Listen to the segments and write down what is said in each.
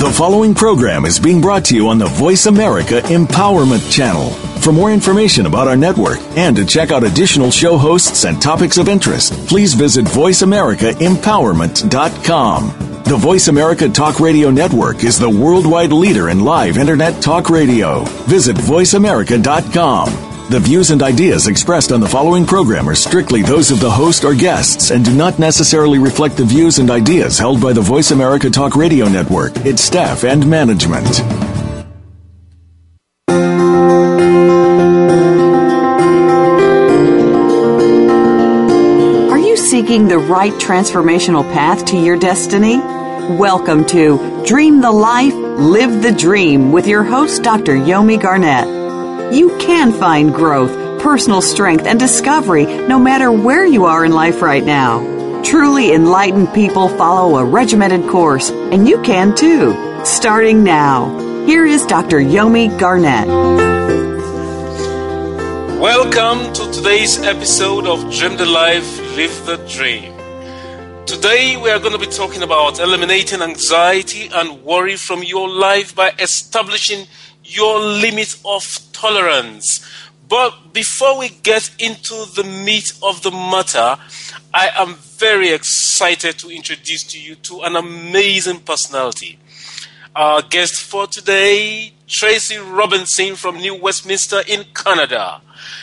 The following program is being brought to you on the Voice America Empowerment Channel. For more information about our network and to check out additional show hosts and topics of interest, please visit voiceamericaempowerment.com. The Voice America Talk Radio Network is the worldwide leader in live Internet talk radio. Visit voiceamerica.com. The views and ideas expressed on the following program are strictly those of the host or guests and do not necessarily reflect the views and ideas held by the Voice America Talk Radio Network, its staff, and management. Are you seeking the right transformational path to your destiny? Welcome to Dream the Life, Live the Dream with your host, Dr. Yomi Garnett. You can find growth, personal strength, and discovery no matter where you are in life right now. Truly enlightened people follow a regimented course, and you can too. Starting now, here is Dr. Yomi Garnett. Welcome to today's episode of Dream the Life, Live the Dream. Today we are going to be talking about eliminating anxiety and worry from your life by establishing your limit of tolerance. But before we get into the meat of the matter, I am very excited to introduce to you to an amazing personality. Our guest for today, Tracy Robinson from New Westminster in Canada.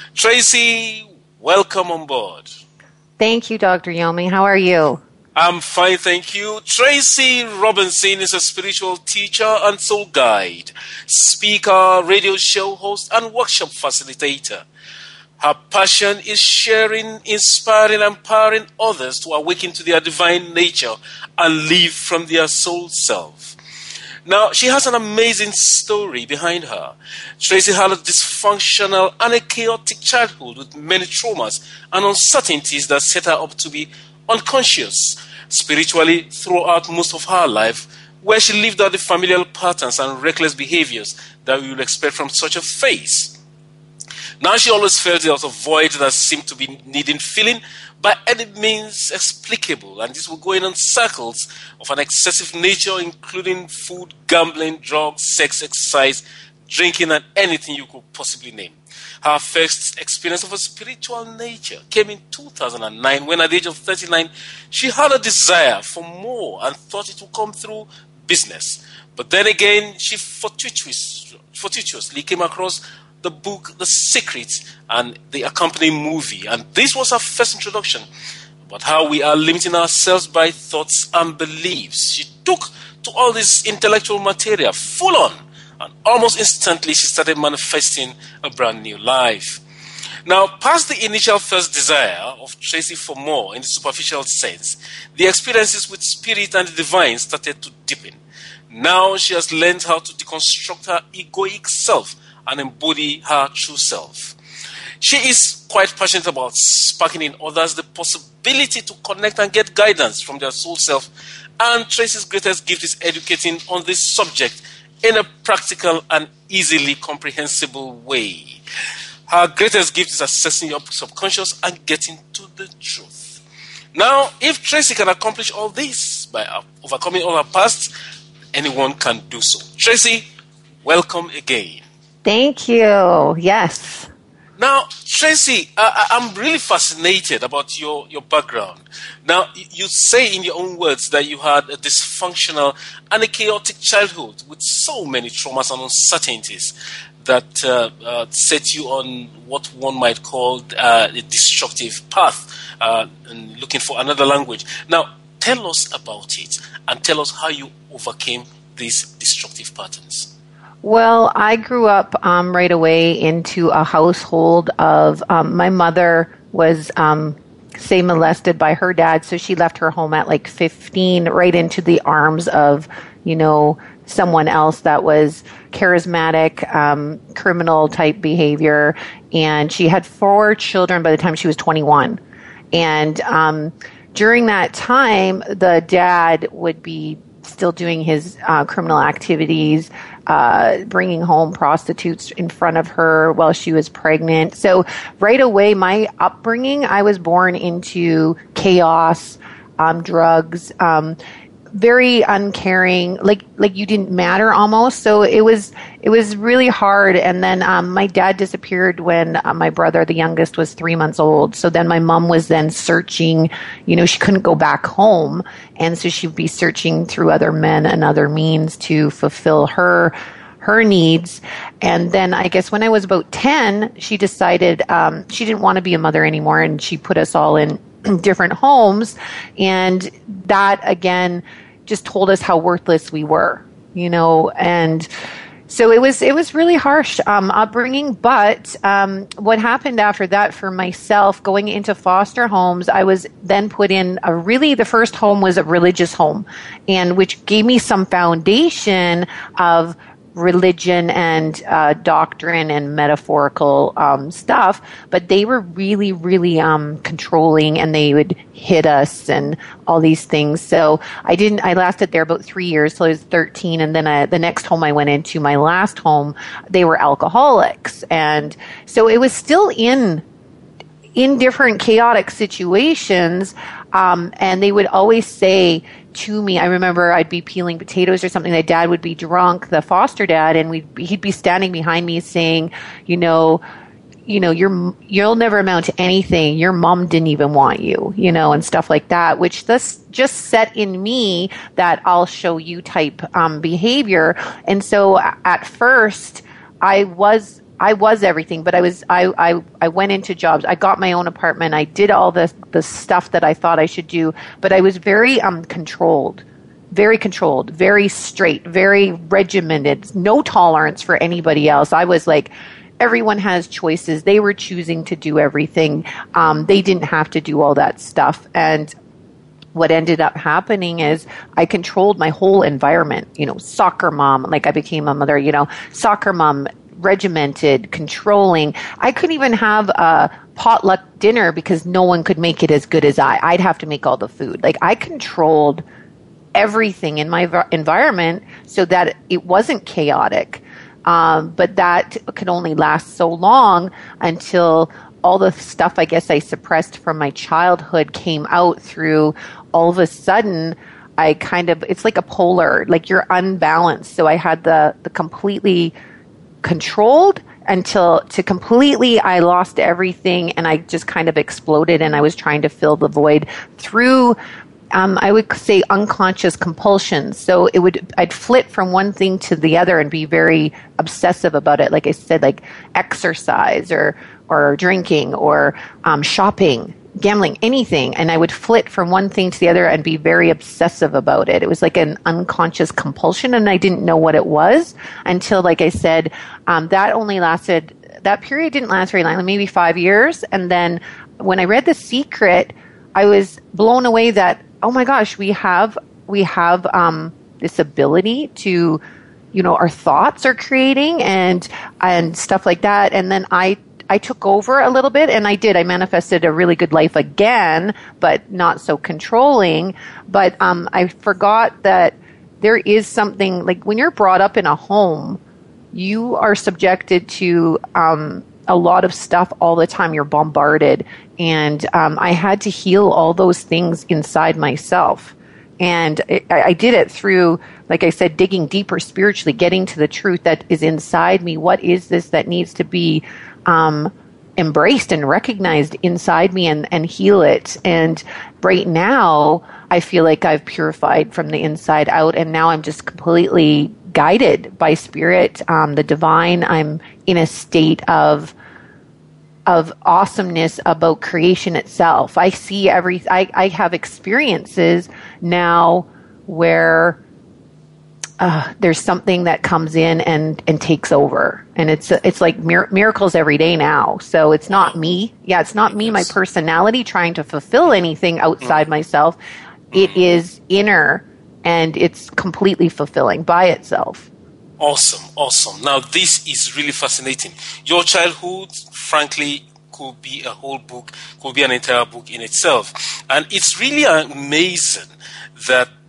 Tracy, welcome on board. Thank you, Dr. Yomi. How are you? I'm fine, thank you. Tracy Robinson is a spiritual teacher and soul guide, speaker, radio show host, and workshop facilitator. Her passion is sharing, inspiring, and empowering others to awaken to their divine nature and live from their soul self. Now, she has an amazing story behind her. Tracy had a dysfunctional and a chaotic childhood with many traumas and uncertainties that set her up to be unconscious spiritually throughout most of her life, where she lived out the familial patterns and reckless behaviors that we would expect from such a phase. Now she always felt there was a void that seemed to be needing filling by any means explicable, and this was going on circles of an excessive nature, including food, gambling, drugs, sex, exercise, drinking, and anything you could possibly name. Her first experience of a spiritual nature came in 2009 when at the age of 39, she had a desire for more and thought it would come through business. But then again, she fortuitously came across the book The Secret and the accompanying movie. And this was her first introduction about how we are limiting ourselves by thoughts and beliefs. She took to all this intellectual material full on, and almost instantly, she started manifesting a brand new life. Now, past the initial first desire of Tracy for more in the superficial sense, the experiences with spirit and the divine started to deepen. Now, she has learned how to deconstruct her egoic self and embody her true self. She is quite passionate about sparking in others the possibility to connect and get guidance from their soul self. And Tracy's greatest gift is educating on this subject in a practical and easily comprehensible way. Her greatest gift is accessing your subconscious and getting to the truth. Now, if Tracy can accomplish all this by overcoming all her past, anyone can do so. Tracy, welcome again. Thank you. Yes. Now, Tracy, I'm really fascinated about your background. Now, you say in your own words that you had a dysfunctional and a chaotic childhood with so many traumas and uncertainties that set you on what one might call a destructive path, and looking for another language. Now, tell us about it and tell us how you overcame these destructive patterns. Well, I grew up right away into a household of, my mother was, say, molested by her dad, so she left her home at like 15, right into the arms of, someone else that was charismatic, criminal type behavior, and she had 4 children by the time she was 21. And during that time, the dad would be still doing his criminal activities, bringing home prostitutes in front of her while she was pregnant. So right away, my upbringing, I was born into chaos, drugs, very uncaring, like you didn't matter almost. So it was really hard. And then my dad disappeared when my brother, the youngest, was 3 months old. So then my mom was then searching, she couldn't go back home. And so she'd be searching through other men and other means to fulfill her needs. And then I guess when I was about 10, she decided she didn't want to be a mother anymore. And she put us all in different homes, and that again just told us how worthless we were, and so it was really harsh upbringing. But what happened after that for myself, going into foster homes, I was then put in the first home was a religious home, and which gave me some foundation of religion and doctrine and metaphorical stuff, but they were really, really controlling, and they would hit us and all these things. So I lasted there about 3 years till I was 13, and then the next home I went into, my last home, they were alcoholics, and so it was still in different chaotic situations, and they would always say to me, I remember I'd be peeling potatoes or something, my dad would be drunk, the foster dad, and he'd be standing behind me saying, you'll never amount to anything, your mom didn't even want you, and stuff like that, which this just set in me that I'll show you type behavior. And so at first I was everything, but I went into jobs. I got my own apartment. I did all the stuff that I thought I should do, but I was very controlled, very straight, very regimented, no tolerance for anybody else. I was like, everyone has choices. They were choosing to do everything. They didn't have to do all that stuff. And what ended up happening is I controlled my whole environment, soccer mom, like I became a mother, soccer mom, regimented, controlling. I couldn't even have a potluck dinner because no one could make it as good as I'd have to make all the food. Like I controlled everything in my environment so that it wasn't chaotic. But that could only last so long until all the stuff I guess I suppressed from my childhood came out through all of a sudden. It's like a polar, like you're unbalanced. So I had the completely controlled until to completely I lost everything, and I just kind of exploded, and I was trying to fill the void through I would say unconscious compulsions. So I'd flit from one thing to the other and be very obsessive about it. Like I said, like exercise or drinking or shopping, gambling, anything. And I would flit from one thing to the other and be very obsessive about it. It was like an unconscious compulsion, and I didn't know what it was until, like I said, that period didn't last very long, maybe 5 years. And then when I read The Secret, I was blown away that, oh my gosh, we have this ability to, our thoughts are creating and stuff like that. And then I took over a little bit, and I manifested a really good life again, but not so controlling. But I forgot that there is something, like when you're brought up in a home, you are subjected to a lot of stuff all the time. You're bombarded. And I had to heal all those things inside myself. And I did it through, like I said, digging deeper spiritually, getting to the truth that is inside me. What is this that needs to be embraced and recognized inside me and heal it? And right now, I feel like I've purified from the inside out. And now I'm just completely guided by spirit, the divine. I'm in a state of awesomeness about creation itself. I see I have experiences now where there's something that comes in and takes over, and it's like miracles every day now. So it's not me. Yeah, it's not me, my personality trying to fulfill anything outside myself. It is inner, and it's completely fulfilling by itself. Awesome. Now, this is really fascinating. Your childhood, frankly, could be a whole book, could be an entire book in itself. And it's really amazing that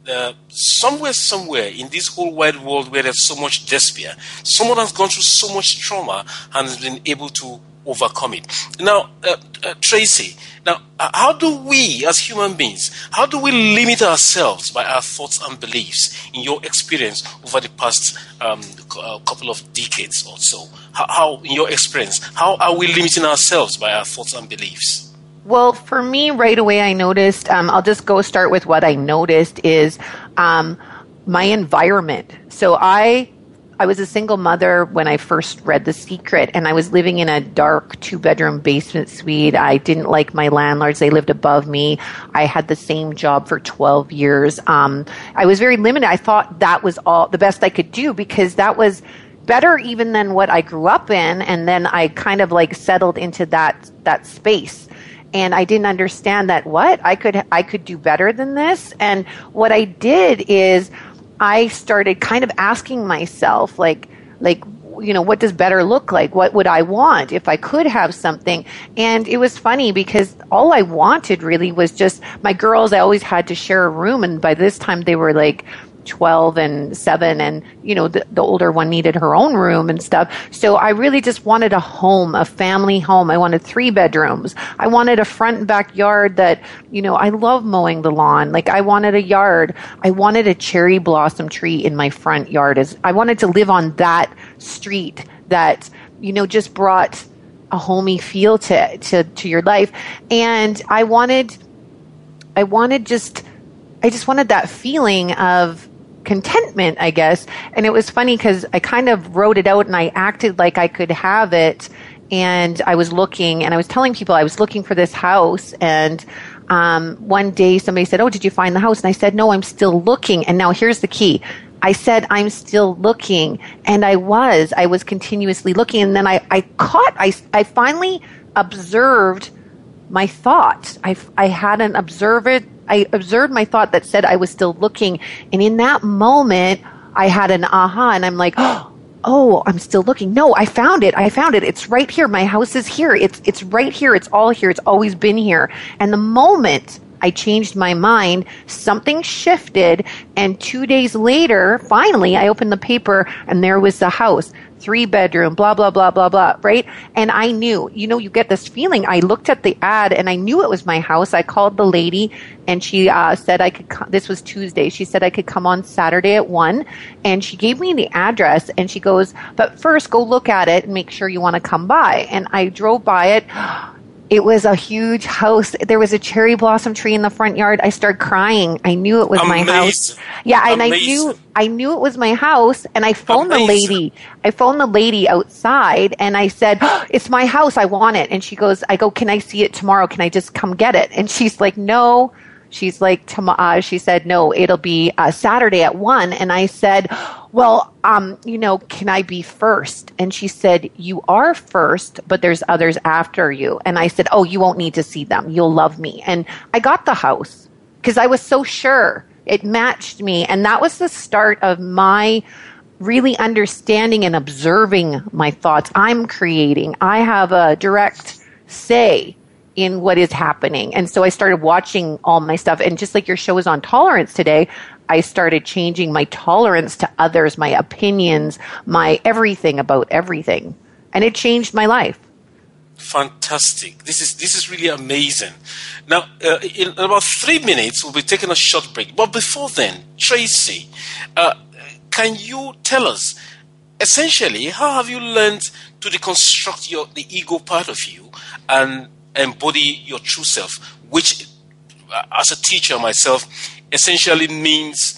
somewhere in this whole wide world where there's so much despair, someone has gone through so much trauma and has been able to overcome it. Now, Tracy, how do we as human beings, how do we limit ourselves by our thoughts and beliefs in your experience over the past couple of decades or so? How, in your experience, how are we limiting ourselves by our thoughts and beliefs? Well, for me, right away, I noticed, I'll just start with what I noticed is my environment. So I was a single mother when I first read The Secret, and I was living in a dark 2-bedroom basement suite. I didn't like my landlords. They lived above me. I had the same job for 12 years. I was very limited. I thought that was all the best I could do because that was better even than what I grew up in. And then I kind of like settled into that space. And I didn't understand that I could do better than this. And what I did is I started kind of asking myself, like, what does better look like? What would I want if I could have something? And it was funny because all I wanted really was just my girls. I always had to share a room. And by this time they were like 12 and 7, and the older one needed her own room and stuff. So I really just wanted a home, a family home. I wanted 3 bedrooms. I wanted a front and backyard that, I love mowing the lawn. Like I wanted a yard. I wanted a cherry blossom tree in my front yard. I wanted to live on that street that, just brought a homey feel to your life. And I just wanted that feeling of contentment, I guess. And it was funny because I kind of wrote it out and I acted like I could have it. And I was looking and I was telling people I was looking for this house. And one day somebody said, "Oh, did you find the house?" And I said, "No, I'm still looking." And now here's the key. I said, "I'm still looking." And I was continuously looking. And then I finally observed my thought. I had an observer. I observed my thought that said I was still looking. And in that moment, I had an aha, and I'm like, oh, I'm still looking. No, I found it. It's right here. My house is here. It's right here. It's all here. It's always been here. And the moment I changed my mind, something shifted. And 2 days later, finally, I opened the paper and there was the house. 3-bedroom, blah, blah, blah, blah, blah, right? And I knew, you get this feeling. I looked at the ad and I knew it was my house. I called the lady and she said I could this was Tuesday. She said I could come on Saturday at 1, and she gave me the address and she goes, "But first go look at it and make sure you want to come by." And I drove by it. It was a huge house. There was a cherry blossom tree in the front yard. I started crying. I knew it was my house. Yeah, and I knew it was my house. And I phoned the lady. I phoned the lady outside, and I said, "It's my house. I want it." And she goes, "Can I see it tomorrow? Can I just come get it?" And she's like, "No." She's like, she said, "No, it'll be Saturday at 1. And I said, "Well, can I be first?" And she said, "You are first, but there's others after you." And I said, "Oh, you won't need to see them. You'll love me." And I got the house because I was so sure it matched me. And that was the start of my really understanding and observing my thoughts. I'm creating. I have a direct say in what is happening. And so I started watching all my stuff. And just like your show is on tolerance today, I started changing my tolerance to others, my opinions, my everything about everything. And it changed my life. Fantastic. This is really amazing. Now, in about 3 minutes, we'll be taking a short break. But before then, Tracy, can you tell us, essentially, how have you learned to deconstruct the ego part of you and embody your true self, which, as a teacher myself, essentially means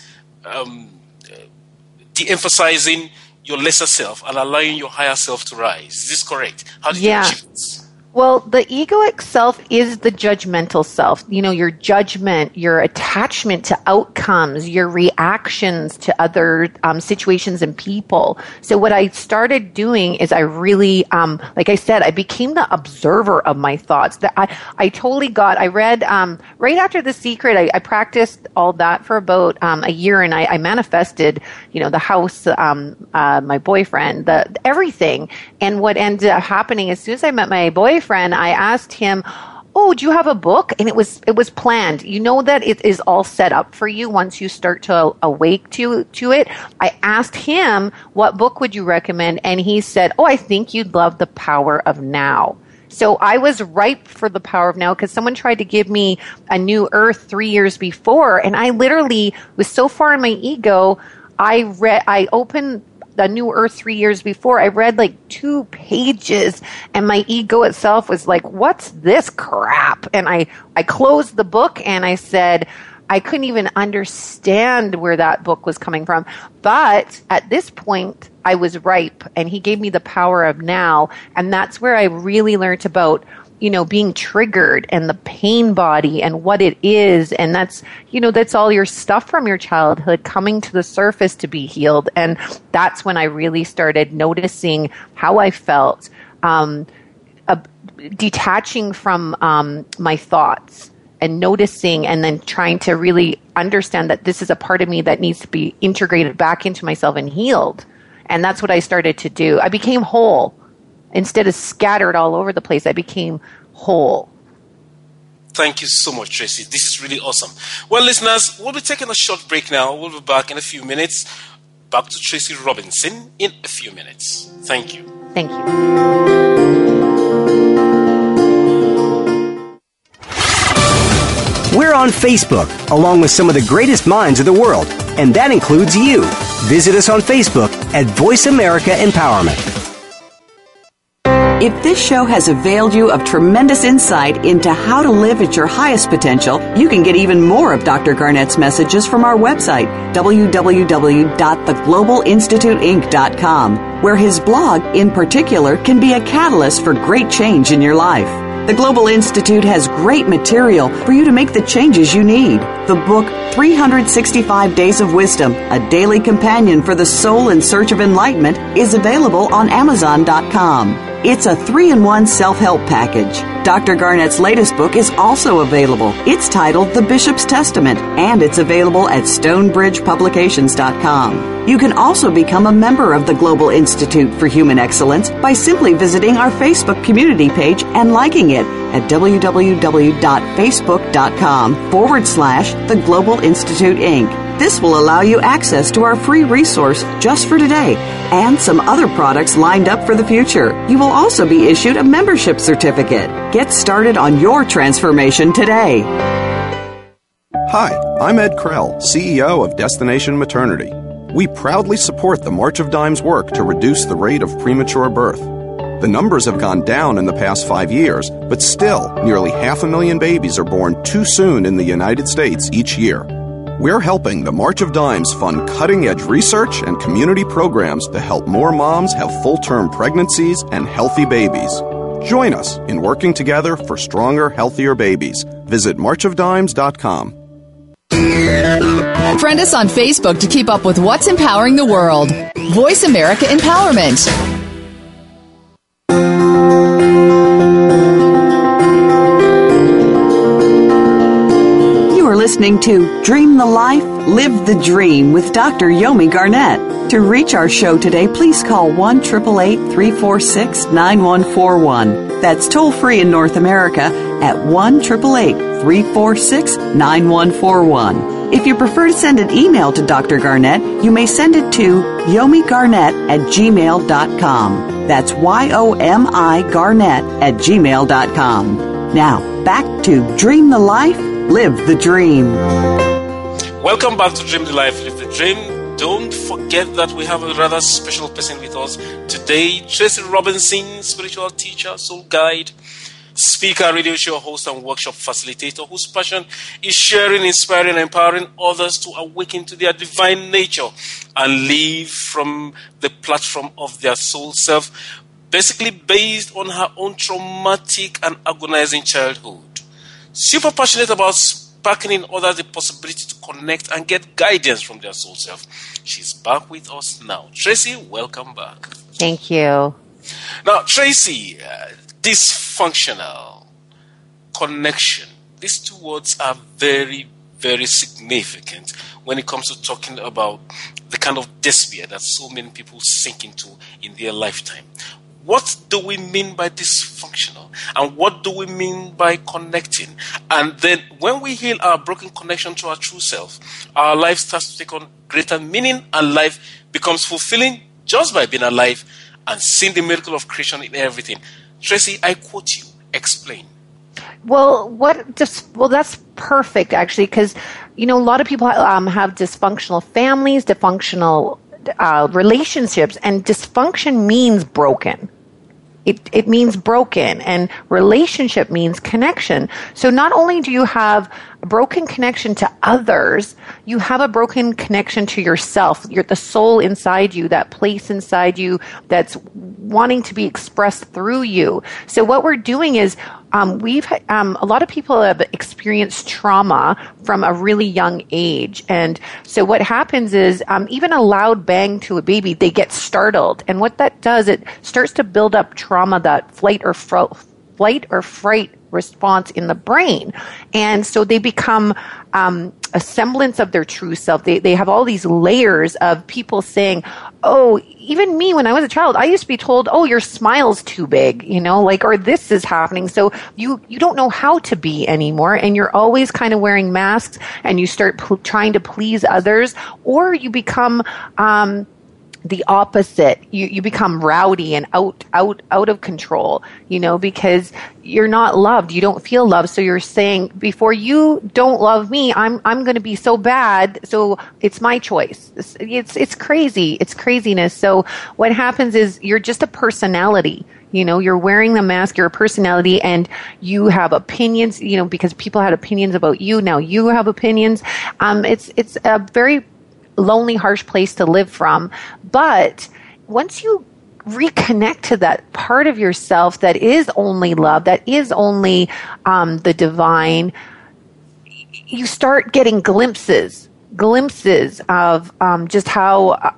de-emphasizing your lesser self and allowing your higher self to rise. Is this correct? How did you achieve this? Well, the egoic self is the judgmental self. Your judgment, your attachment to outcomes, your reactions to other situations and people. So what I started doing is I really, like I said, I became the observer of my thoughts. I totally I read, right after The Secret, I practiced all that for about a year, and I manifested, the house, my boyfriend, everything. And what ended up happening, as soon as I met my boyfriend, I asked him, oh, do you have a book? And it was planned. You know that it is all set up for you once you start to awake to it. I asked him, what book would you recommend? And he said, oh, I think you'd love The Power of Now. So I was ripe for The Power of Now because someone tried to give me A New Earth 3 years before. And I literally was so far in my ego, I opened A New Earth 3 years before. I read like 2 pages and my ego itself was like, what's this crap? And I closed the book and I said, I couldn't even understand where that book was coming from. But at this point, I was ripe and he gave me The Power of Now. And that's where I really learned about, being triggered and the pain body and what it is. And that's all your stuff from your childhood coming to the surface to be healed. And that's when I really started noticing how I felt, detaching from my thoughts and noticing and then trying to really understand that this is a part of me that needs to be integrated back into myself and healed. And that's what I started to do. I became whole. Instead of scattered all over the place, I became whole. Thank you so much, Tracy. This is really awesome. Well, listeners, we'll be taking a short break now. We'll be back in a few minutes. Back to Tracy Robinson in a few minutes. Thank you. Thank you. We're on Facebook, along with some of the greatest minds of the world, and that includes you. Visit us on Facebook at Voice America Empowerment. If this show has availed you of tremendous insight into how to live at your highest potential, you can get even more of Dr. Garnett's messages from our website, www.theglobalinstituteinc.com, where his blog, in particular, can be a catalyst for great change in your life. The Global Institute has great material for you to make the changes you need. The book, 365 Days of Wisdom, a daily companion for the soul in search of enlightenment, is available on Amazon.com. It's a 3-in-1 self-help package. Dr. Garnett's latest book is also available. It's titled The Bishop's Testament, and it's available at StonebridgePublications.com. You can also become a member of the Global Institute for Human Excellence by simply visiting our Facebook community page and liking it at www.facebook.com/The Global Institute Inc. This will allow you access to our free resource just for today and some other products lined up for the future. You will also be issued a membership certificate. Get started on your transformation today. Hi, I'm Ed Krell, CEO of Destination Maternity. We proudly support the March of Dimes work to reduce the rate of premature birth. The numbers have gone down in the past 5 years, but still, nearly 500,000 babies are born too soon in the United States each year. We're helping the March of Dimes fund cutting-edge research and community programs to help more moms have full-term pregnancies and healthy babies. Join us in working together for stronger, healthier babies. Visit marchofdimes.com. Friend us on Facebook to keep up with what's empowering the world. Voice America Empowerment. Listening to Dream the Life, Live the Dream with Dr. Yomi Garnett. To reach our show today, please call 1-888-346-9141. That's toll free in North America at 1-888-346-9141. If you prefer to send an email to Dr. Garnett, you may send it to yomigarnett@gmail.com. That's YOMI-Garnett@gmail.com. Now, back to Dream the Life, Live the Dream. Welcome back to Dream the Life, Live the Dream. Don't forget that we have a rather special person with us today, Tracy Robinson, spiritual teacher, soul guide, speaker, radio show host, and workshop facilitator whose passion is sharing, inspiring, and empowering others to awaken to their divine nature and live from the platform of their soul self, basically based on her own traumatic and agonizing childhood. Super passionate about sparking in others the possibility to connect and get guidance from their soul self. She's back with us now. Tracy, welcome back. Thank you. Now, Tracy, dysfunctional, connection. These two words are very, very significant when it comes to talking about the kind of despair that so many people sink into in their lifetime. what do we mean by dysfunctional? And what do we mean by connecting? And then when we heal our broken connection to our true self, our life starts to take on greater meaning and life becomes fulfilling just by being alive and seeing the miracle of creation in everything. Tracy, I quote you. Explain. Well, that's perfect, actually, because, a lot of people have dysfunctional families, dysfunctional relationships, and dysfunction means broken. It means broken, and relationship means connection. So not only do you have a broken connection to others, you have a broken connection to yourself. You're the soul inside you, that place inside you that's wanting to be expressed through you. So what we're doing is a lot of people have experienced trauma from a really young age. And so what happens is even a loud bang to a baby, they get startled. And what that does, it starts to build up trauma, that flight or fright response in the brain. And so they become a semblance of their true self. They have all these layers of people saying, oh, even me when I was a child, I used to be told, oh, your smile's too big, or this is happening. So you don't know how to be anymore. And you're always kind of wearing masks, and you start trying to please others, or you become the opposite. You become rowdy and out of control, because you're not loved. You don't feel loved. So you're saying, before you don't love me, I'm going to be so bad. So it's my choice. It's crazy. It's craziness. So what happens is you're just a personality. You're wearing the mask, you're a personality, and you have opinions, because people had opinions about you. Now you have opinions. It's a very lonely, harsh place to live from. But once you reconnect to that part of yourself that is only love, that is only the divine, you start getting glimpses of just how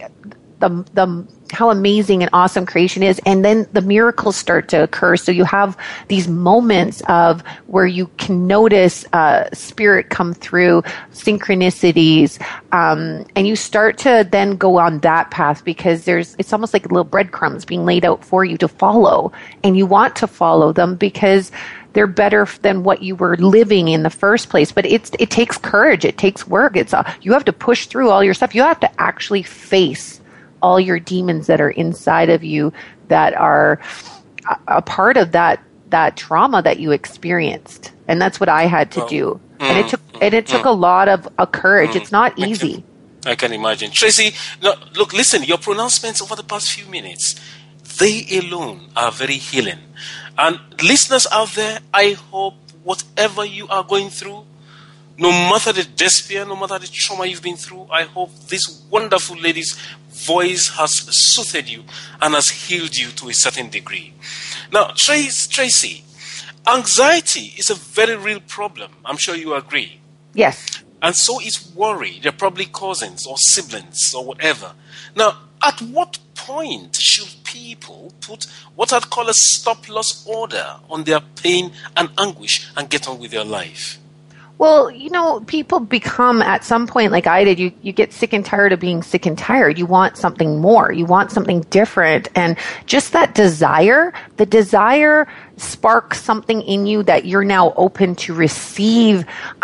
how amazing and awesome creation is. And then the miracles start to occur. So you have these moments of where you can notice spirit come through, synchronicities, and you start to then go on that path, because it's almost like little breadcrumbs being laid out for you to follow. And you want to follow them because they're better than what you were living in the first place. But it takes courage. It takes work. You have to push through all your stuff. You have to actually face all your demons that are inside of you that are a part of that trauma that you experienced. And that's what I had to do. And it took a lot of courage. It's not easy. I can imagine. Tracy, look, listen, your pronouncements over the past few minutes, they alone are very healing. And listeners out there, I hope whatever you are going through, no matter the despair, no matter the trauma you've been through, I hope this wonderful lady's voice has soothed you and has healed you to a certain degree. Now, Tracy, anxiety is a very real problem. I'm sure you agree. Yes. And so is worry. They're probably cousins or siblings or whatever. Now, at what point should people put what I'd call a stop-loss order on their pain and anguish and get on with their life? Well, people become, at some point, like I did, you get sick and tired of being sick and tired. You want something more. You want something different. And just that desire, the desire sparks something in you that you're now open to receive.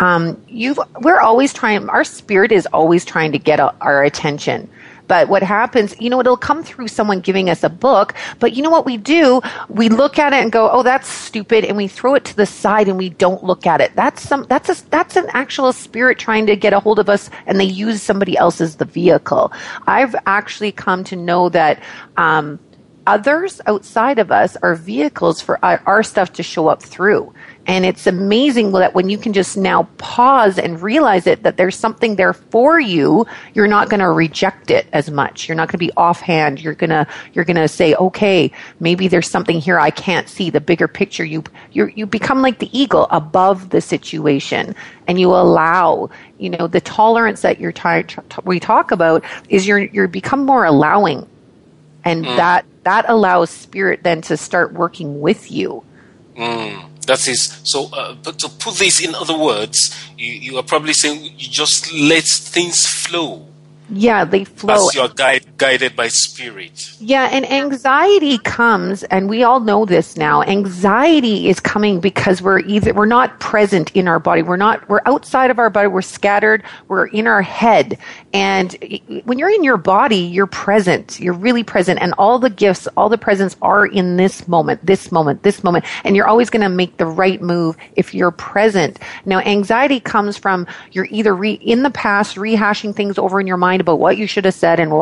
We're always trying, our spirit is always trying to get our attention. But what happens, it'll come through someone giving us a book, but you know what we do? We look at it and go, oh, that's stupid, and we throw it to the side and we don't look at it. That's an actual spirit trying to get a hold of us, and they use somebody else as the vehicle. I've actually come to know that others outside of us are vehicles for our stuff to show up through. And it's amazing that when you can just now pause and realize it, that there's something there for you, you're not going to reject it as much. You're not going to be offhand. You're going to say, okay, maybe there's something here I can't see, the bigger picture. You become like the eagle above the situation, and you allow, the tolerance that we talk about is you become more allowing. And that allows spirit then to start working with you. That is, so but to put this in other words, you are probably saying you just let things flow Yeah, they flow. As you're guided by spirit. Yeah, and anxiety comes, and we all know this now. Anxiety is coming because we're not present in our body. We're outside of our body. We're scattered. We're in our head. And when you're in your body, you're present. You're really present. And all the gifts, all the presents are in this moment. And you're always going to make the right move if you're present. Now, anxiety comes from you're either in the past rehashing things over in your mind about what you should have said and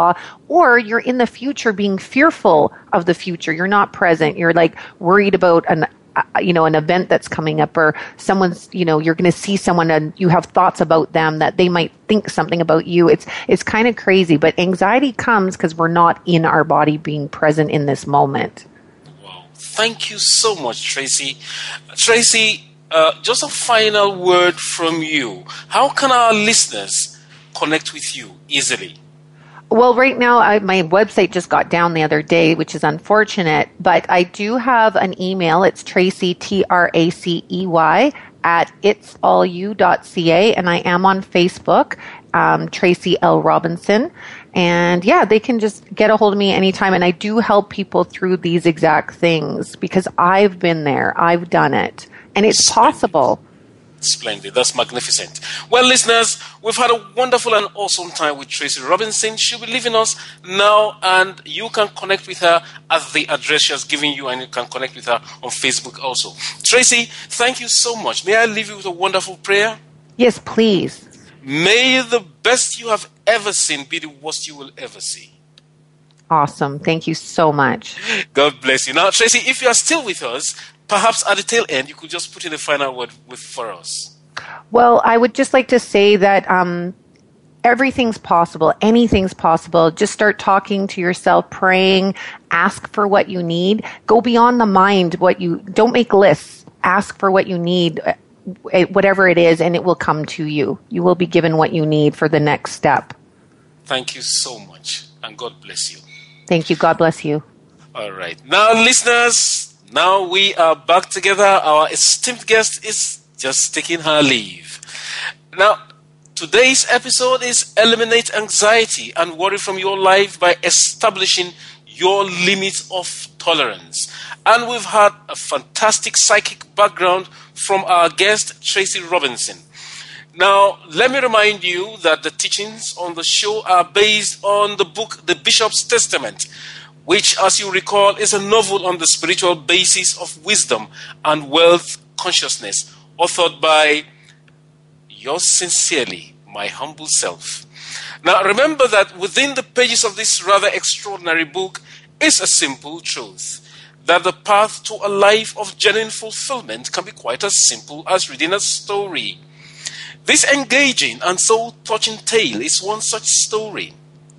or you're in the future being fearful of the future. You're not present. You're like worried about an event that's coming up, or someone's, you're going to see someone and you have thoughts about them that they might think something about you. It's kind of crazy, but anxiety comes because we're not in our body being present in this moment. Wow. Thank you so much, Tracy. Tracy, just a final word from you. How can our listeners connect with you easily? Well, right now, my website just got down the other day, which is unfortunate, but I do have an email. It's Tracy, TRACEY, at itsallyou.ca, and I am on Facebook, Tracy L. Robinson. And yeah, they can just get a hold of me anytime. And I do help people through these exact things because I've been there. I've done it. And it's possible. Splendid. That's magnificent. Well, listeners, we've had a wonderful and awesome time with Tracy Robinson. She'll be leaving us now, and you can connect with her at the address she has given you, and you can connect with her on Facebook also. Tracy, thank you so much. May I leave you with a wonderful prayer? Yes, please. May the best you have ever seen be the worst you will ever see. Awesome. Thank you so much. God bless you. Now, Tracy, if you are still with us, perhaps at the tail end, you could just put in a final word for us. Well, I would just like to say that everything's possible. Anything's possible. Just start talking to yourself, praying, ask for what you need. Go beyond the mind. Don't make lists. Ask for what you need, whatever it is, and it will come to you. You will be given what you need for the next step. Thank you so much, and God bless you. Thank you. God bless you. All right. Now, listeners, now we are back together. Our esteemed guest is just taking her leave. Now, today's episode is Eliminate Anxiety and Worry from Your Life by Establishing Your Limits of Tolerance. And we've had a fantastic psychic background from our guest, Tracy Robinson. Now, let me remind you that the teachings on the show are based on the book, The Bishop's Testament, which, as you recall, is a novel on the spiritual basis of wisdom and wealth consciousness, authored by yours sincerely, my humble self. Now, remember that within the pages of this rather extraordinary book is a simple truth, that the path to a life of genuine fulfillment can be quite as simple as reading a story. This engaging and soul-touching tale is one such story.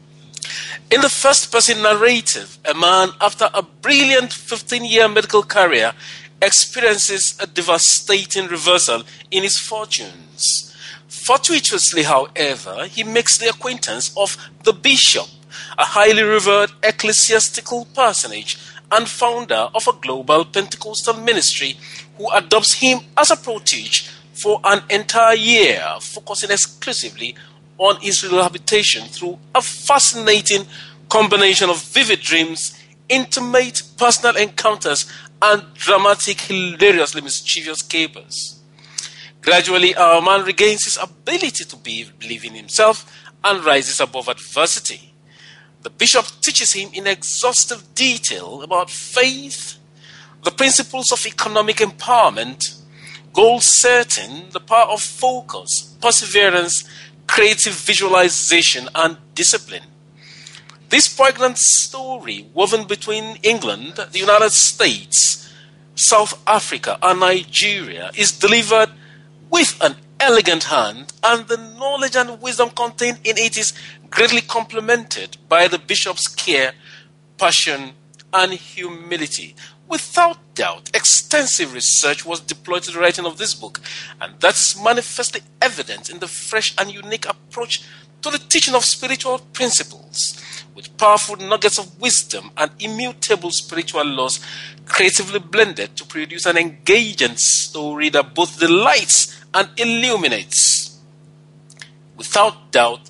In the first-person narrative, a man, after a brilliant 15-year medical career, experiences a devastating reversal in his fortunes. Fortuitously, however, he makes the acquaintance of the bishop, a highly revered ecclesiastical personage and founder of a global Pentecostal ministry, who adopts him as a protege for an entire year, focusing exclusively on his rehabilitation through a fascinating combination of vivid dreams, intimate personal encounters, and dramatic, hilariously mischievous capers. Gradually, our man regains his ability to believe in himself and rises above adversity. The bishop teaches him in exhaustive detail about faith, the principles of economic empowerment, goal setting, the power of focus, perseverance, creative visualization, and discipline. This poignant story, woven between England, the United States, South Africa, and Nigeria, is delivered with an elegant hand, and the knowledge and wisdom contained in it is greatly complemented by the bishop's care, passion, and humility. Without doubt, extensive research was deployed to the writing of this book, and that is manifestly evident in the fresh and unique approach to the teaching of spiritual principles, with powerful nuggets of wisdom and immutable spiritual laws creatively blended to produce an engaging story that both delights and illuminates. Without doubt,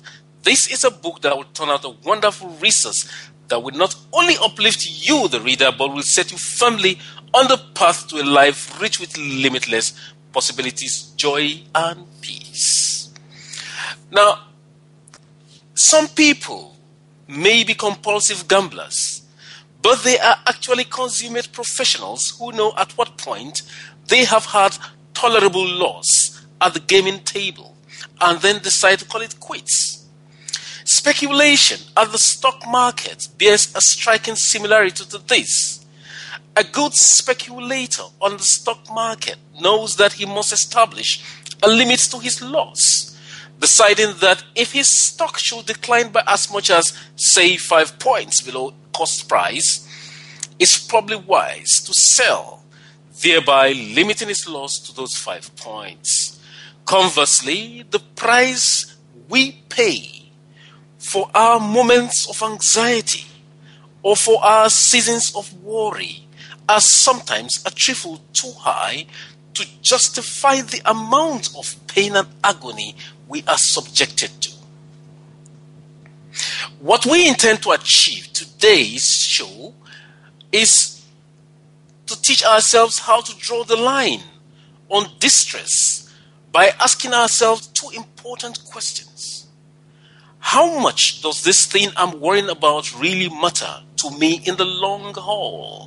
This is a book that will turn out a wonderful resource that will not only uplift you, the reader, but will set you firmly on the path to a life rich with limitless possibilities, joy, and peace. Now, some people may be compulsive gamblers, but they are actually consummate professionals who know at what point they have had tolerable loss at the gaming table and then decide to call it quits. Speculation at the stock market bears a striking similarity to this. A good speculator on the stock market knows that he must establish a limit to his loss, deciding that if his stock should decline by as much as, say, 5 points below cost price, it's probably wise to sell, thereby limiting his loss to those 5 points. Conversely, the price we pay for our moments of anxiety or for our seasons of worry are sometimes a trifle too high to justify the amount of pain and agony we are subjected to. What we intend to achieve today's show is to teach ourselves how to draw the line on distress by asking ourselves 2 important questions. How much does this thing I'm worrying about really matter to me in the long haul?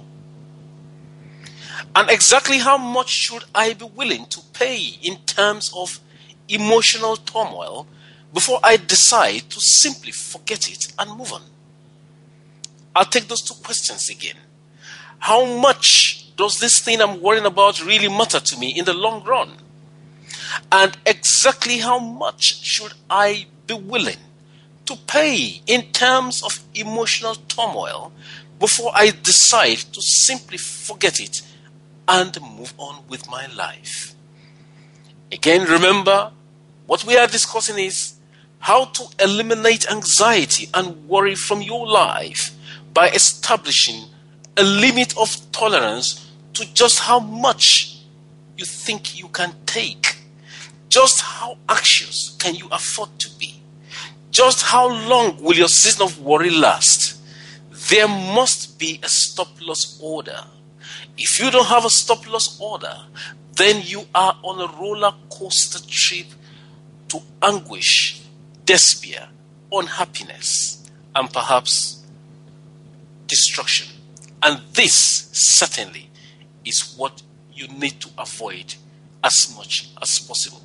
And exactly how much should I be willing to pay in terms of emotional turmoil before I decide to simply forget it and move on? I'll take those 2 questions again. How much does this thing I'm worrying about really matter to me in the long run? And exactly how much should I be willing to pay in terms of emotional turmoil before I decide to simply forget it and move on with my life? Again, remember, what we are discussing is how to eliminate anxiety and worry from your life by establishing a limit of tolerance to just how much you think you can take. Just how anxious can you afford to be? Just how long will your season of worry last? There must be a stop-loss order. If you don't have a stop-loss order, then you are on a roller coaster trip to anguish, despair, unhappiness, and perhaps destruction. And this certainly is what you need to avoid as much as possible.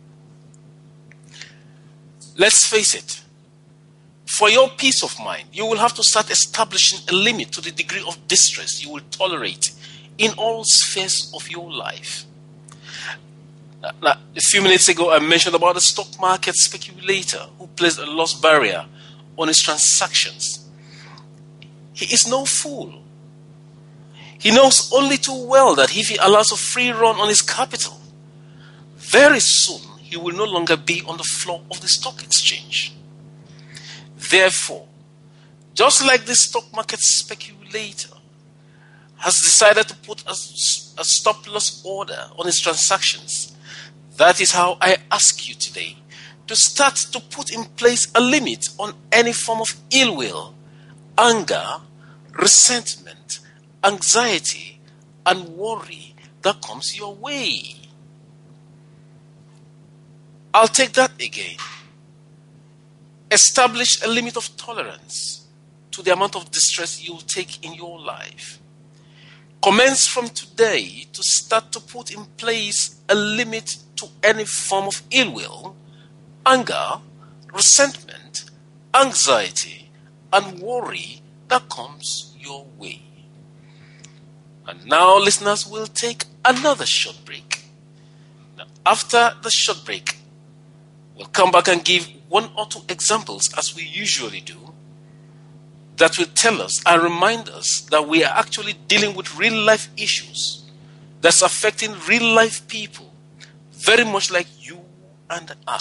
Let's face it, for your peace of mind, you will have to start establishing a limit to the degree of distress you will tolerate in all spheres of your life. Now, a few minutes ago, I mentioned about a stock market speculator who placed a loss barrier on his transactions. He is no fool. He knows only too well that if he allows a free run on his capital, very soon he will no longer be on the floor of the stock exchange. Therefore, just like this stock market speculator has decided to put a stop-loss order on his transactions, that is how I ask you today to start to put in place a limit on any form of ill will, anger, resentment, anxiety, and worry that comes your way. I'll take that again. Establish a limit of tolerance to the amount of distress you'll take in your life. Commence from today to start to put in place a limit to any form of ill will, anger, resentment, anxiety, and worry that comes your way. And now, listeners, we'll take another short break. Now, after the short break, we'll come back and give 1 or 2 examples, as we usually do, that will tell us and remind us that we are actually dealing with real life issues that's affecting real life people, very much like you and I.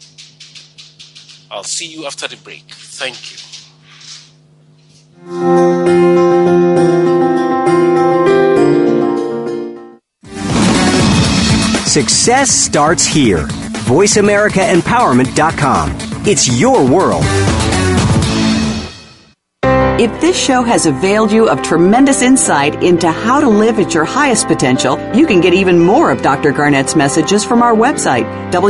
I'll see you after the break. Thank you. Success starts here. VoiceAmericaEmpowerment.com. It's your world. If this show has availed you of tremendous insight into how to live at your highest potential, you can get even more of Dr. Garnett's messages from our website,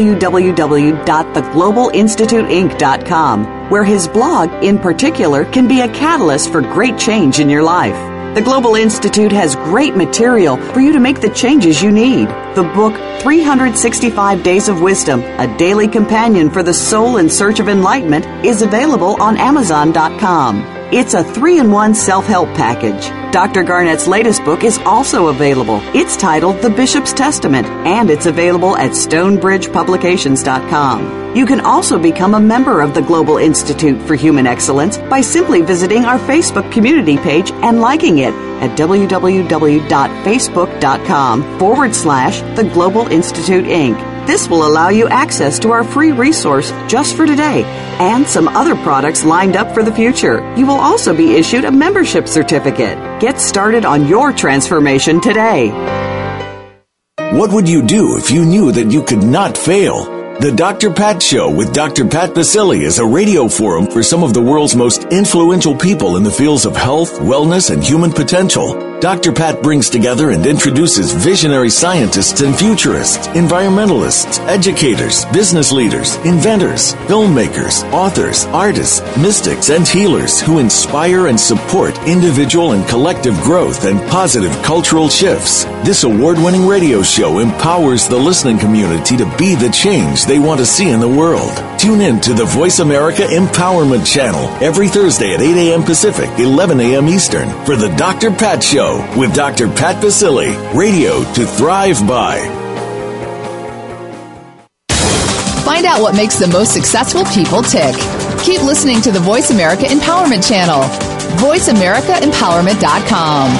www.theglobalinstituteinc.com, where his blog, in particular, can be a catalyst for great change in your life. The Global Institute has great material for you to make the changes you need. The book, 365 Days of Wisdom, a daily companion for the soul in search of enlightenment, is available on Amazon.com. It's a 3-in-1 self-help package. Dr. Garnett's latest book is also available. It's titled The Bishop's Testament, and it's available at StonebridgePublications.com. You can also become a member of the Global Institute for Human Excellence by simply visiting our Facebook community page and liking it at www.facebook.com/The Global Institute Inc. This will allow you access to our free resource just for today and some other products lined up for the future. You will also be issued a membership certificate. Get started on your transformation today. What would you do if you knew that you could not fail? The Dr. Pat Show with Dr. Pat Baccili is a radio forum for some of the world's most influential people in the fields of health, wellness, and human potential. Dr. Pat brings together and introduces visionary scientists and futurists, environmentalists, educators, business leaders, inventors, filmmakers, authors, artists, mystics, and healers who inspire and support individual and collective growth and positive cultural shifts. This award-winning radio show empowers the listening community to be the change they want to see in the world. Tune in to the Voice America Empowerment Channel every Thursday at 8 a.m. Pacific, 11 a.m. Eastern for the Dr. Pat Show with Dr. Pat Baccili, radio to thrive by. Find out what makes the most successful people tick. Keep listening to the Voice America Empowerment Channel. VoiceAmericaEmpowerment.com.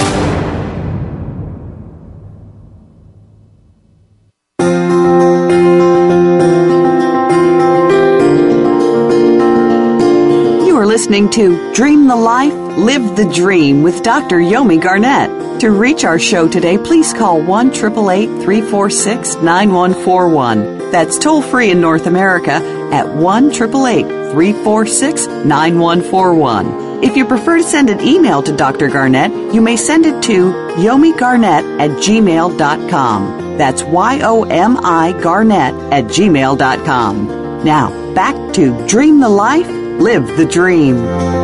Listening to Dream the Life, Live the Dream with Dr. Yomi Garnett. To reach our show today, please call 1-888-346-9141. That's toll free in North America at 1-888-346-9141. If you prefer to send an email to Dr. Garnett, you may send it to yomigarnett@gmail.com. That's YOMI Garnett@gmail.com. Now, back to Dream the Life, Live the Dream.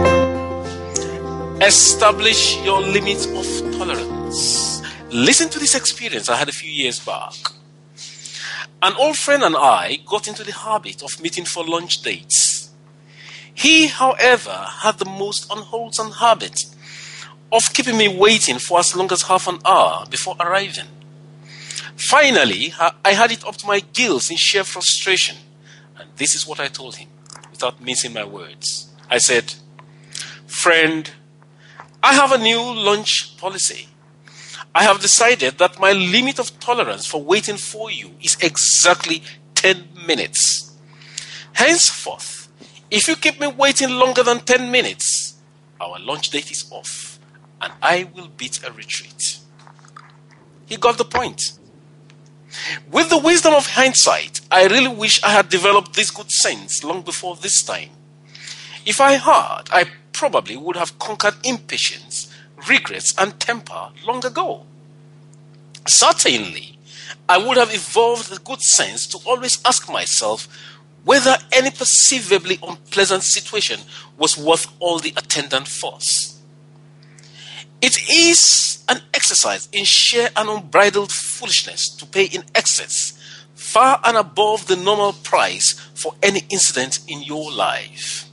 Establish your limits of tolerance. Listen to this experience I had a few years back. An old friend and I got into the habit of meeting for lunch dates. He, however, had the most unwholesome habit of keeping me waiting for as long as half an hour before arriving. Finally, I had it up to my gills in sheer frustration, and this is what I told him. Without mincing my words, I said, "Friend, I have a new lunch policy. I have decided that my limit of tolerance for waiting for you is exactly 10 minutes. Henceforth, if you keep me waiting longer than 10 minutes, our lunch date is off, and I will beat a retreat." He got the point. With the wisdom of hindsight, I really wish I had developed this good sense long before this time. If I had, I probably would have conquered impatience, regrets, and temper long ago. Certainly, I would have evolved the good sense to always ask myself whether any perceivably unpleasant situation was worth all the attendant fuss. It is an exercise in sheer and unbridled foolishness to pay in excess, far and above the normal price for any incident in your life.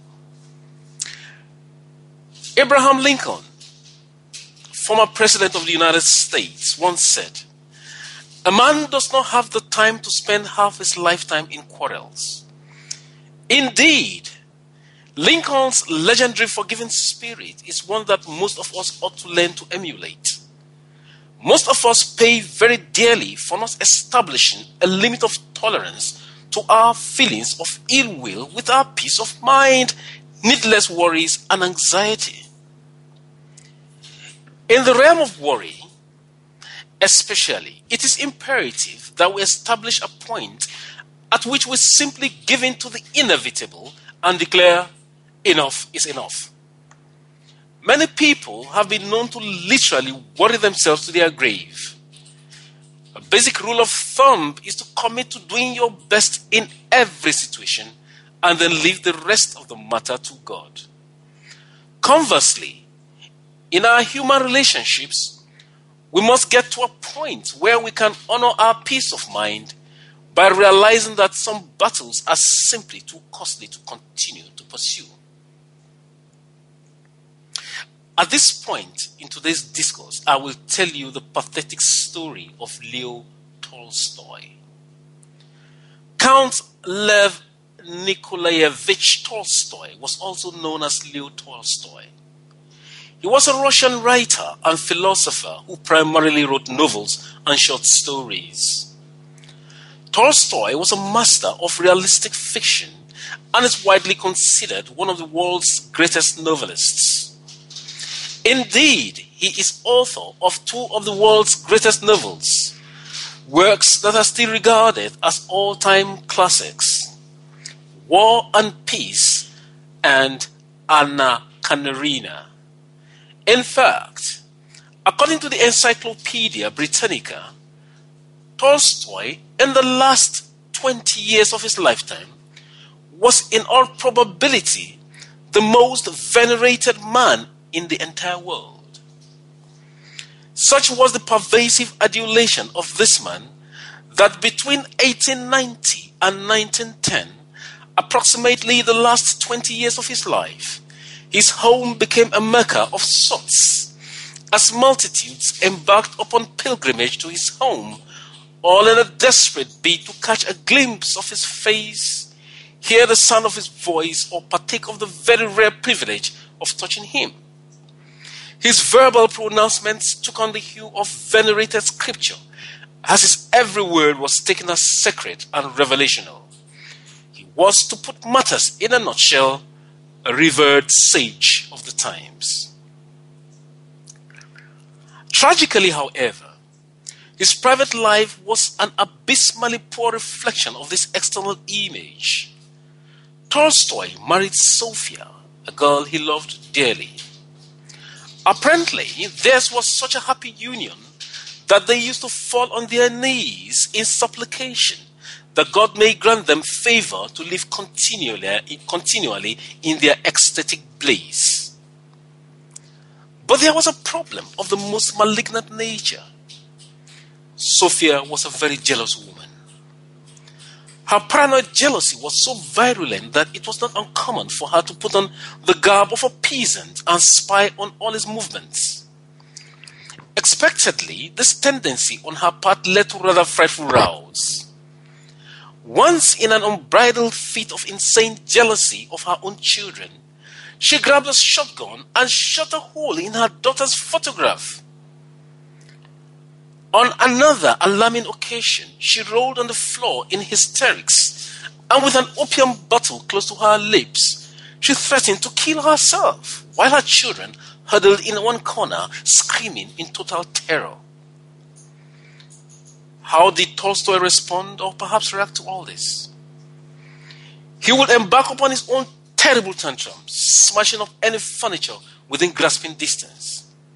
Abraham Lincoln, former President of the United States, once said, "A man does not have the time to spend half his lifetime in quarrels." Indeed, Lincoln's legendary forgiving spirit is one that most of us ought to learn to emulate. Most of us pay very dearly for not establishing a limit of tolerance to our feelings of ill will with our peace of mind, needless worries, and anxiety. In the realm of worry, especially, it is imperative that we establish a point at which we simply give in to the inevitable and declare, enough is enough. Many people have been known to literally worry themselves to their grave. A basic rule of thumb is to commit to doing your best in every situation and then leave the rest of the matter to God. Conversely, in our human relationships, we must get to a point where we can honor our peace of mind by realizing that some battles are simply too costly to continue to pursue. At this point in today's discourse, I will tell you the pathetic story of Leo Tolstoy. Count Lev Nikolaevich Tolstoy was also known as Leo Tolstoy. He was a Russian writer and philosopher who primarily wrote novels and short stories. Tolstoy was a master of realistic fiction and is widely considered one of the world's greatest novelists. Indeed, he is author of two of the world's greatest novels, works that are still regarded as all-time classics: War and Peace and Anna Karenina. In fact, according to the Encyclopedia Britannica, Tolstoy, in the last 20 years of his lifetime, was in all probability the most venerated man in the entire world. Such was the pervasive adulation of this man that between 1890 and 1910, approximately the last 20 years of his life, his home became a mecca of sorts, as multitudes embarked upon pilgrimage to his home, all in a desperate bid to catch a glimpse of his face, hear the sound of his voice, or partake of the very rare privilege of touching him. His verbal pronouncements took on the hue of venerated scripture, as his every word was taken as sacred and revelational. He was, to put matters in a nutshell, a revered sage of the times. Tragically, however, his private life was an abysmally poor reflection of this external image. Tolstoy married Sophia, a girl he loved dearly. Apparently, theirs was such a happy union that they used to fall on their knees in supplication that God may grant them favor to live continually in their ecstatic bliss. But there was a problem of the most malignant nature. Sophia was a very jealous woman. Her paranoid jealousy was so virulent that it was not uncommon for her to put on the garb of a peasant and spy on all his movements. Expectedly, this tendency on her part led to rather frightful rows. Once, in an unbridled fit of insane jealousy of her own children, she grabbed a shotgun and shot a hole in her daughter's photograph. On another alarming occasion, she rolled on the floor in hysterics, and with an opium bottle close to her lips, she threatened to kill herself, while her children huddled in one corner, screaming in total terror. How did Tolstoy respond, or perhaps react to all this? He would embark upon his own terrible tantrum, smashing up any furniture within grasping distance.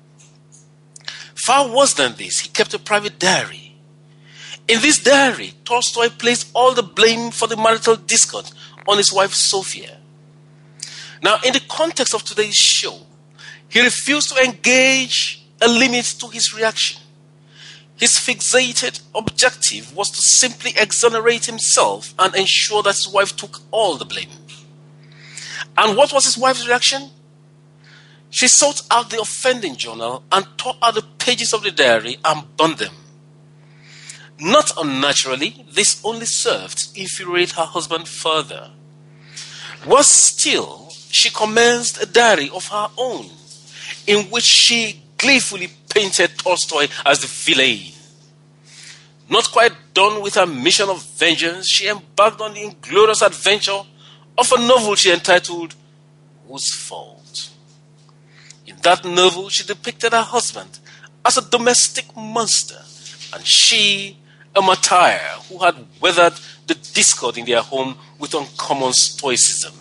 Far worse than this, he kept a private diary. In this diary, Tolstoy placed all the blame for the marital discord on his wife Sophia. Now, in the context of today's show, he refused to engage a limit to his reaction. His fixated objective was to simply exonerate himself and ensure that his wife took all the blame. And what was his wife's reaction? She sought out the offending journal and tore out the pages of the diary and burned them. Not unnaturally, this only served to infuriate her husband further. Worse still, she commenced a diary of her own, in which she gleefully painted Tolstoy as the villain. Not quite done with her mission of vengeance, she embarked on the inglorious adventure of a novel she entitled Whose Fault? In that novel, she depicted her husband as a domestic monster, and she a martyr who had weathered the discord in their home with uncommon stoicism.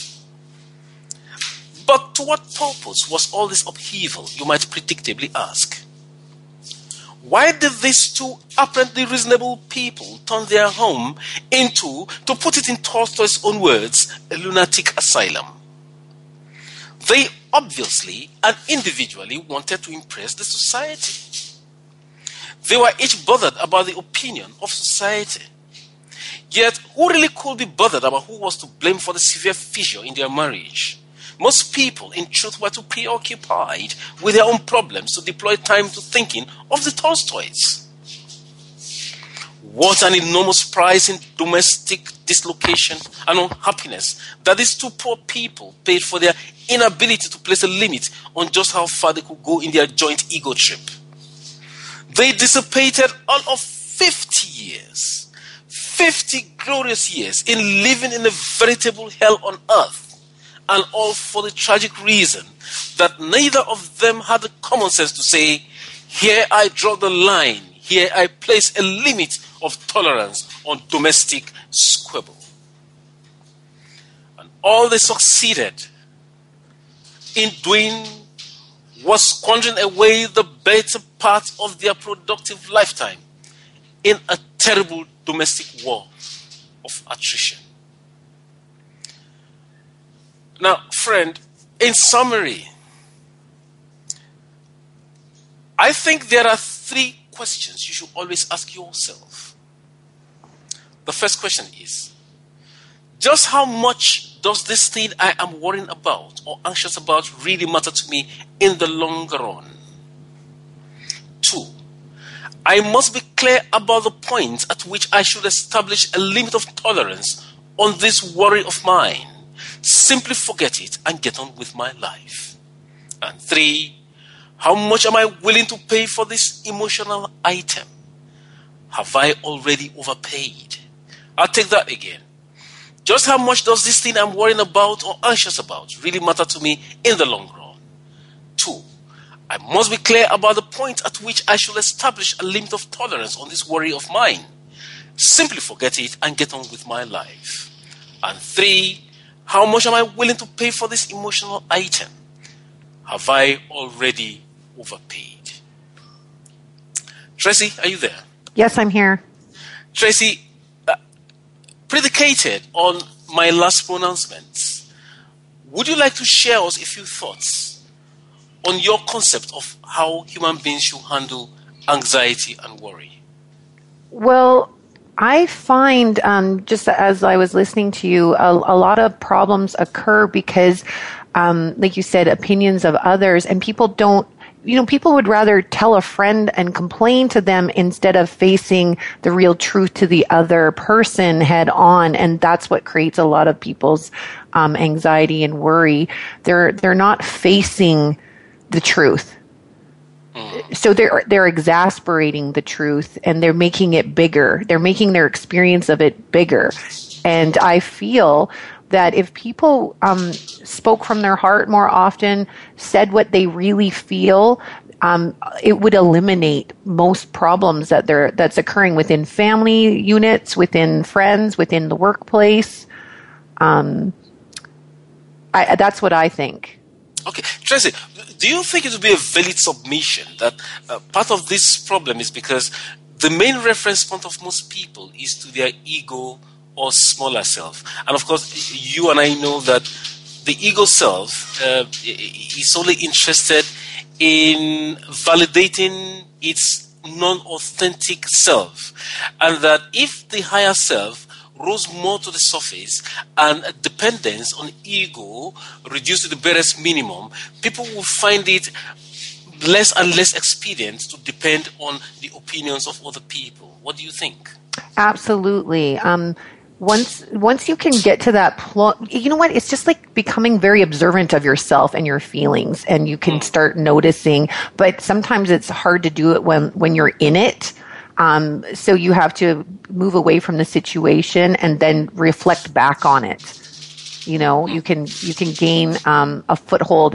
But to what purpose was all this upheaval, you might predictably ask? Why did these two apparently reasonable people turn their home into, to put it in Tolstoy's own words, a lunatic asylum? They obviously and individually wanted to impress the society. They were each bothered about the opinion of society. Yet, who really could be bothered about who was to blame for the severe fissure in their marriage? Most people, in truth, were too preoccupied with their own problems to deploy time to thinking of the Tolstoys. What an enormous price in domestic dislocation and unhappiness that these two poor people paid for their inability to place a limit on just how far they could go in their joint ego trip. They dissipated all of 50 years, 50 glorious years in living in a veritable hell on earth, and all for the tragic reason that neither of them had the common sense to say, here I draw the line, here I place a limit of tolerance on domestic squabble. And all they succeeded in doing was squandering away the better part of their productive lifetime in a terrible domestic war of attrition. Now, friend, in summary, I think there are 3 questions you should always ask yourself. The first question is, just how much does this thing I am worrying about or anxious about really matter to me in the long run? 2, I must be clear about the point at which I should establish a limit of tolerance on this worry of mine. Simply forget it and get on with my life. And 3, how much am I willing to pay for this emotional item? Have I already overpaid? I'll take that again. Just how much does this thing I'm worrying about or anxious about really matter to me in the long run? 2, I must be clear about the point at which I should establish a limit of tolerance on this worry of mine. Simply forget it and get on with my life. And 3, how much am I willing to pay for this emotional item? Have I already overpaid? Tracy, are you there? Yes, I'm here. Tracy, predicated on my last pronouncements, would you like to share us a few thoughts on your concept of how human beings should handle anxiety and worry? Well, I find, just as I was listening to you, a lot of problems occur because, like you said, opinions of others, and people don't, people would rather tell a friend and complain to them instead of facing the real truth to the other person head on. And that's what creates a lot of people's anxiety and worry. They're not facing the truth. So they're exasperating the truth and they're making it bigger. They're making their experience of it bigger. And I feel that if people spoke from their heart more often, said what they really feel, it would eliminate most problems that's occurring within family units, within friends, within the workplace. That's what I think. Okay, Tracy, do you think it would be a valid submission that part of this problem is because the main reference point of most people is to their ego or smaller self? And of course, you and I know that the ego self is only interested in validating its non-authentic self. And that if the higher self rose more to the surface and dependence on ego reduced to the barest minimum, people will find it less and less expedient to depend on the opinions of other people. What do you think? Absolutely. Once you can get to that point, you know what? It's just like becoming very observant of yourself and your feelings, and you can start noticing. But sometimes it's hard to do it when you're in it. So you have to move away from the situation and then reflect back on it. You can gain a foothold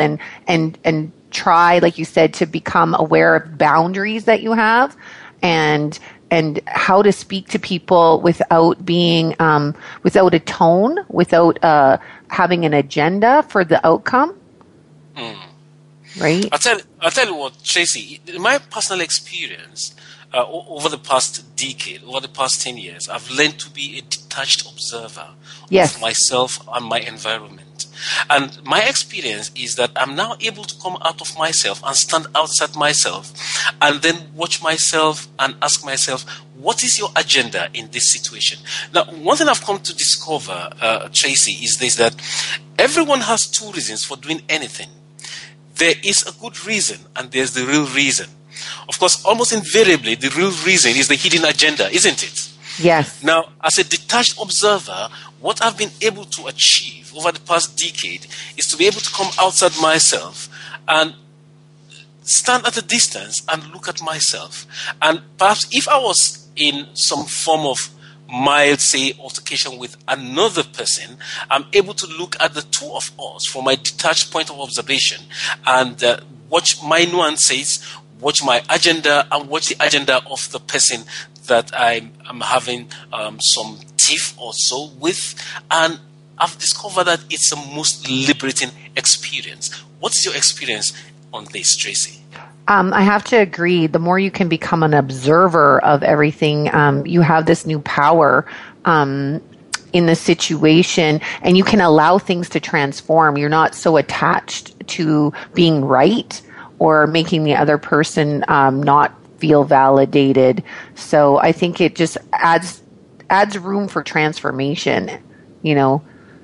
and try, like you said, to become aware of boundaries that you have and and how to speak to people without being without a tone, without having an agenda for the outcome. Right? I'll tell you what, Tracy, in my personal experience, over the past decade, over the past 10 years, I've learned to be a detached observer of myself and my environment. And my experience is that I'm now able to come out of myself and stand outside myself and then watch myself and ask myself, what is your agenda in this situation? Now, one thing I've come to discover, Tracy, is this, that everyone has two reasons for doing anything. There is a good reason and there's the real reason. Of course, almost invariably, the real reason is the hidden agenda, isn't it? Yes. Now, as a detached observer, what I've been able to achieve over the past decade is to be able to come outside myself and stand at a distance and look at myself. And perhaps if I was in some form of mild, say, altercation with another person, I'm able to look at the two of us from my detached point of observation and watch my nuances, watch my agenda, and watch the agenda of the person that I'm having some tiff or so with. And I've discovered that it's the most liberating experience. What's your experience on this, Tracy? I have to agree. The more you can become an observer of everything, you have this new power in the situation, and you can allow things to transform. You're not so attached to being right or making the other person not feel validated. So I think it just adds room for transformation, you know.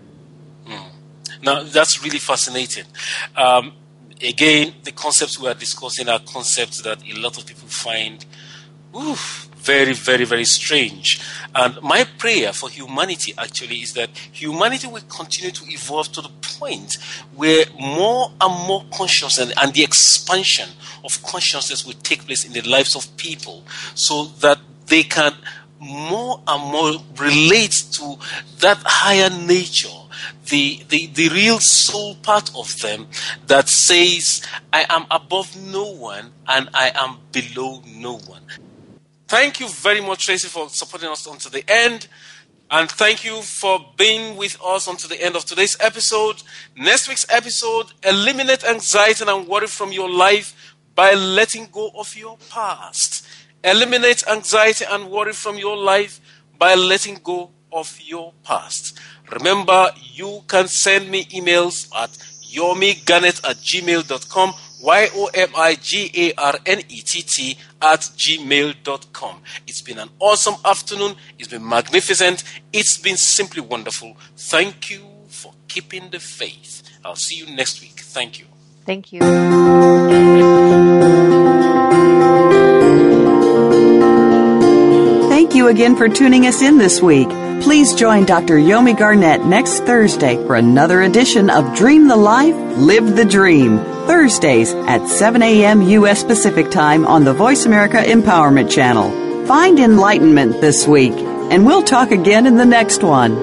Now, that's really fascinating. Again, the concepts we are discussing are concepts that a lot of people find very, very, very strange. And my prayer for humanity actually is that humanity will continue to evolve to the point where more and more consciousness and the expansion of consciousness will take place in the lives of people so that they can more and more relate to that higher nature, the real soul part of them that says, I am above no one and I am below no one. Thank you very much, Tracy, for supporting us unto the end. And thank you for being with us until the end of today's episode. Next week's episode, eliminate anxiety and worry from your life by letting go of your past. Eliminate anxiety and worry from your life by letting go of your past. Remember, you can send me emails at yomigarnett@gmail.com, yomigarnett@gmail.com. It's been an awesome afternoon. It's been magnificent. It's been simply wonderful. Thank you for keeping the faith. I'll see you next week. Thank you. Thank you. Thank you again for tuning us in this week. Please join Dr. Yomi Garnett next Thursday for another edition of Dream the Life, Live the Dream. Thursdays at 7 a.m. U.S. Pacific Time on the Voice America Empowerment Channel. Find enlightenment this week, and we'll talk again in the next one.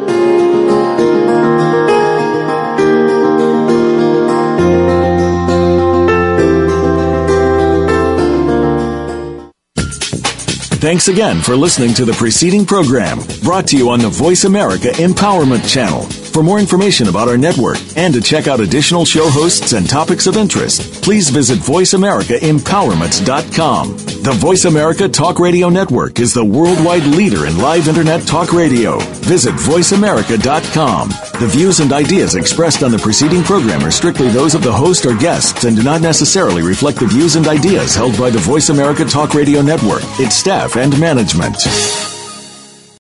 Thanks again for listening to the preceding program brought to you on the Voice America Empowerment Channel. For more information about our network and to check out additional show hosts and topics of interest, please visit voiceamericaempowerment.com. The Voice America Talk Radio Network is the worldwide leader in live Internet talk radio. Visit voiceamerica.com. The views and ideas expressed on the preceding program are strictly those of the host or guests and do not necessarily reflect the views and ideas held by the Voice America Talk Radio Network, its staff, and management.